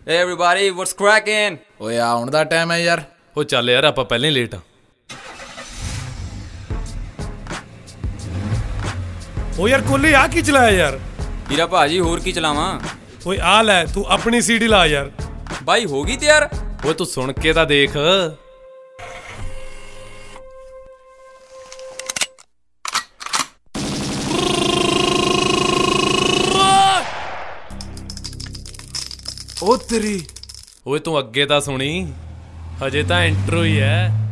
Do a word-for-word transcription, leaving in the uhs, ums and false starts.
Hey everybody, what's cracking? ਓਏ ਆਉਣ ਦਾ time ਹੈ ਯਾਰ। ਉਹ ਚੱਲ ਯਾਰ ਆਪਾਂ ਪਹਿਲਾਂ ਹੀ ਲੇਟ ਆ। ਓ ਯਾਰ ਕੋਲੀ ਆ ਕੀ ਚਲਾਇਆ ਯਾਰ? ਹੀਰਾ ਭਾਜੀ ਹੋਰ ਕੀ ਚਲਾਵਾਂ? ਓਏ ਆ ਲੈ ਤੂੰ ਆਪਣੀ ਸੀਡੀ ਲਾ ਯਾਰ। ਬਾਈ ਹੋ ਗਈ ਤਿਆਰ? ਓਏ ਤੂੰ ਸੁਣ ਕੇ ਤਾਂ ਦੇਖ। ਓ ਤੇਰੀ। ਓਏ ਤੂੰ ਅੱਗੇ ਤਾਂ ਸੁਣੀ, ਹਜੇ ਤਾਂ ਇੰਟਰੋ ਹੀ ਹੈ।